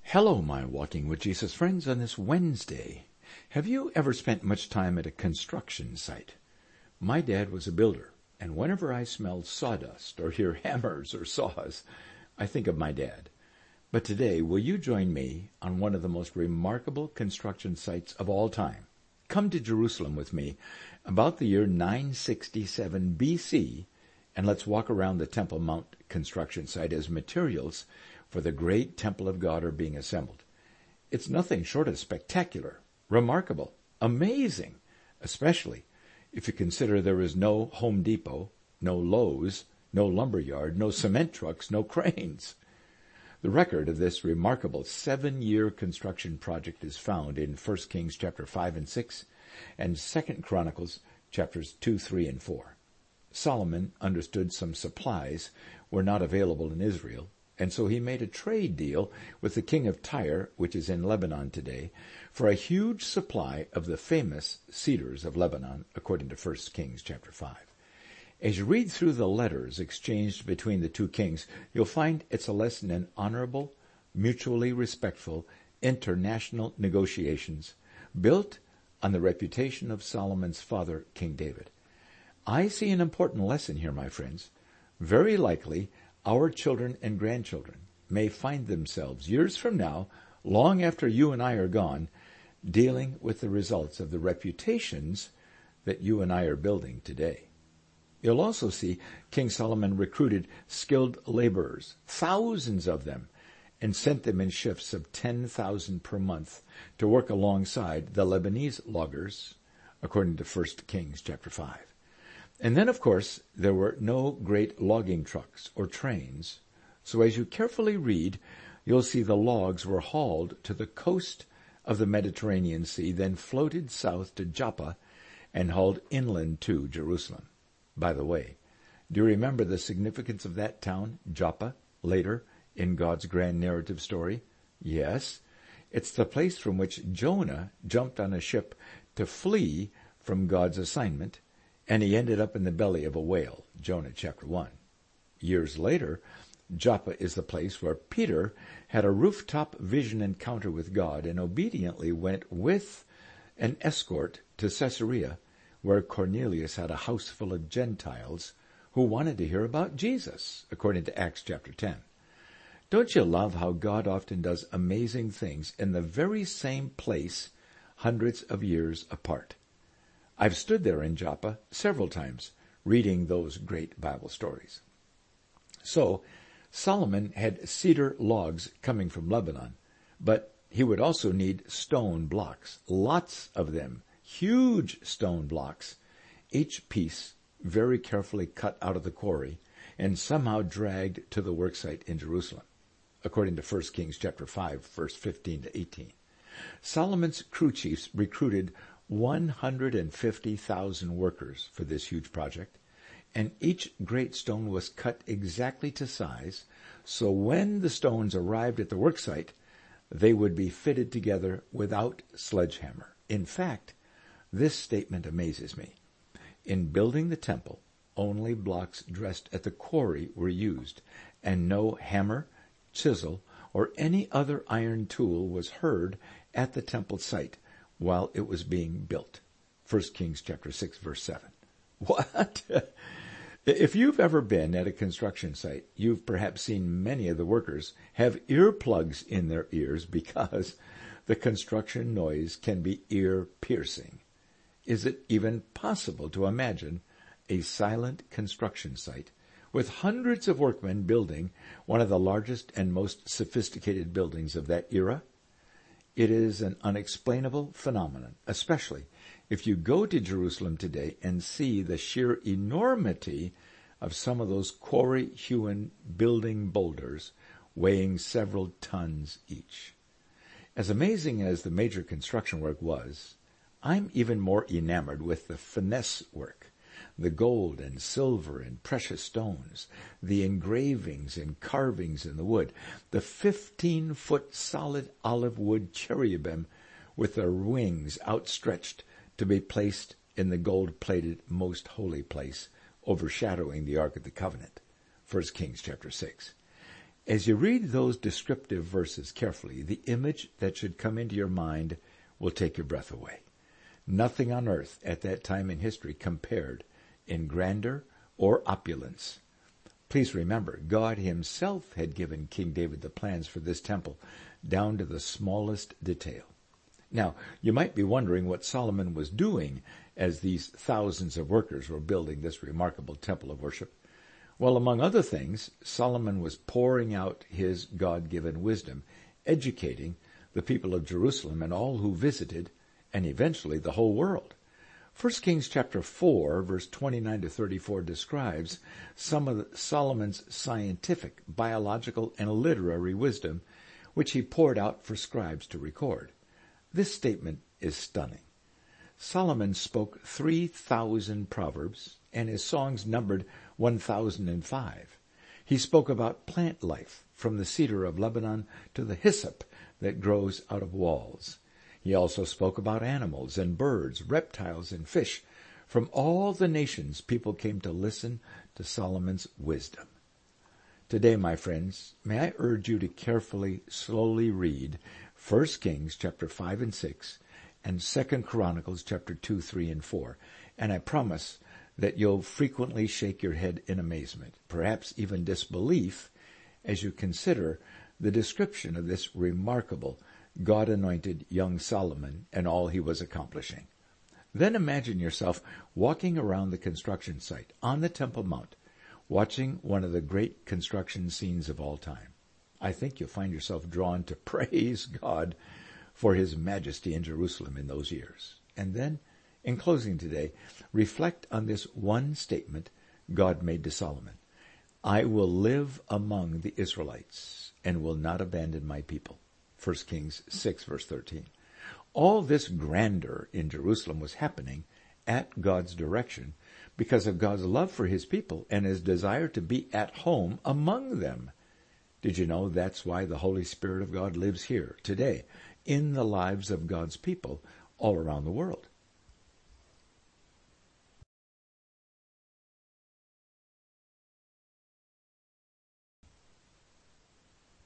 Hello, my Walking with Jesus friends, on this Wednesday. Have you ever spent much time at a construction site? My dad was a builder, and whenever I smell sawdust or hear hammers or saws, I think of my dad. But today, will you join me on one of the most remarkable construction sites of all time? Come to Jerusalem with me about the year 967 BC, and let's walk around the Temple Mount construction site as materials for the great temple of God are being assembled. It's nothing short of spectacular, remarkable, amazing, especially if you consider there is no Home Depot, no Lowe's, no lumberyard, no cement trucks, no cranes. The record of this remarkable 7-year construction project is found in 1 Kings chapter 5 and 6 and 2 Chronicles chapters 2, 3, and 4. Solomon understood some supplies were not available in Israel, and so he made a trade deal with the king of Tyre, which is in Lebanon today, for a huge supply of the famous cedars of Lebanon, according to 1 Kings chapter 5. As you read through the letters exchanged between the two kings, you'll find it's a lesson in honorable, mutually respectful, international negotiations built on the reputation of Solomon's father, King David. I see an important lesson here, my friends. Very likely, our children and grandchildren may find themselves years from now, long after you and I are gone, dealing with the results of the reputations that you and I are building today. You'll also see King Solomon recruited skilled laborers, thousands of them, and sent them in shifts of 10,000 per month to work alongside the Lebanese loggers, according to 1 Kings chapter 5. And then, of course, there were no great logging trucks or trains, so as you carefully read, you'll see the logs were hauled to the coast of the Mediterranean Sea, then floated south to Joppa and hauled inland to Jerusalem. By the way, do you remember the significance of that town, Joppa, later in God's grand narrative story? Yes, it's the place from which Jonah jumped on a ship to flee from God's assignment, and he ended up in the belly of a whale, Jonah chapter 1. Years later, Joppa is the place where Peter had a rooftop vision encounter with God and obediently went with an escort to Caesarea, where Cornelius had a house full of Gentiles who wanted to hear about Jesus, according to Acts chapter 10. Don't you love how God often does amazing things in the very same place hundreds of years apart? I've stood there in Joppa several times reading those great Bible stories. So, Solomon had cedar logs coming from Lebanon, but he would also need stone blocks, lots of them, huge stone blocks, each piece very carefully cut out of the quarry and somehow dragged to the worksite in Jerusalem, according to 1 Kings chapter 5, verse 15 to 18. Solomon's crew chiefs recruited 150,000 workers for this huge project, and each great stone was cut exactly to size, so when the stones arrived at the worksite, they would be fitted together without sledgehammer. In fact, this statement amazes me. In building the temple, only blocks dressed at the quarry were used, and no hammer, chisel, or any other iron tool was heard at the temple site while it was being built. 1 Kings chapter 6, verse 7. What? If you've ever been at a construction site, you've perhaps seen many of the workers have earplugs in their ears because the construction noise can be ear-piercing. Is it even possible to imagine a silent construction site with hundreds of workmen building one of the largest and most sophisticated buildings of that era? It is an unexplainable phenomenon, especially if you go to Jerusalem today and see the sheer enormity of some of those quarry-hewn building boulders weighing several tons each. As amazing as the major construction work was, I'm even more enamored with the finesse work, the gold and silver and precious stones, the engravings and carvings in the wood, the 15-foot solid olive wood cherubim with their wings outstretched to be placed in the gold-plated most holy place, overshadowing the Ark of the Covenant, 1 Kings chapter 6. As you read those descriptive verses carefully, the image that should come into your mind will take your breath away. Nothing on earth at that time in history compared in grandeur or opulence. Please remember, God himself had given King David the plans for this temple down to the smallest detail. Now, you might be wondering what Solomon was doing as these thousands of workers were building this remarkable temple of worship. Well, among other things, Solomon was pouring out his God-given wisdom, educating the people of Jerusalem and all who visited, and eventually the whole world. 1 Kings chapter 4, verse 29 to 34 describes some of Solomon's scientific, biological, and literary wisdom, which he poured out for scribes to record. This statement is stunning. Solomon spoke 3,000 proverbs, and his songs numbered 1,005. He spoke about plant life, from the cedar of Lebanon to the hyssop that grows out of walls. He also spoke about animals and birds, reptiles and fish. From all the nations, people came to listen to Solomon's wisdom. Today, my friends, may I urge you to carefully, slowly read 1 Kings chapter 5 and 6 and 2 Chronicles chapter 2, 3, and 4. And I promise that you'll frequently shake your head in amazement, perhaps even disbelief, as you consider the description of this remarkable, God-anointed young Solomon and all he was accomplishing. Then imagine yourself walking around the construction site on the Temple Mount, watching one of the great construction scenes of all time. I think you'll find yourself drawn to praise God for his majesty in Jerusalem in those years. And then, in closing today, reflect on this one statement God made to Solomon. I will live among the Israelites and will not abandon my people. 1 Kings 6, verse 13. All this grandeur in Jerusalem was happening at God's direction because of God's love for his people and his desire to be at home among them. Did you know that's why the Holy Spirit of God lives here today in the lives of God's people all around the world?